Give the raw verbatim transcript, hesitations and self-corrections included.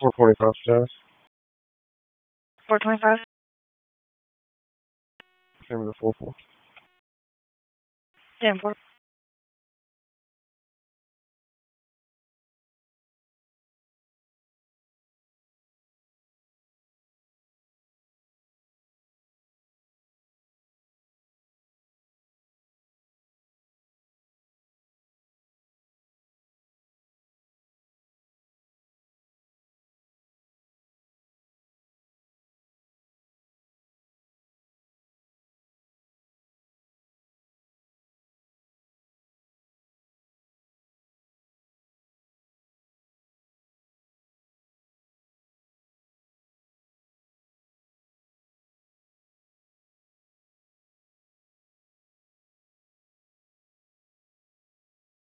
four twenty-five status. four twenty-five. Same as the four four. ten four.